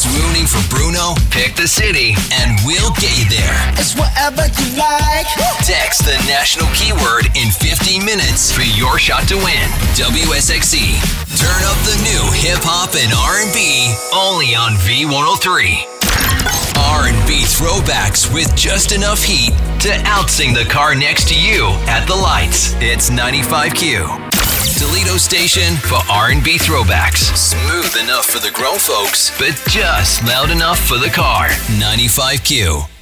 Swooning for Bruno? Pick the city and we'll get you there. It's whatever you like. Text the national keyword in 15 minutes for your shot to win. WSXC. Turn up the new hip-hop and R&B only on V103. R&B throwbacks with just enough heat to outsing the car next to you at the lights. It's 95Q. Toledo station for R&B throwbacks. Smooth enough for the grown folks, but just loud enough for the car. 95Q.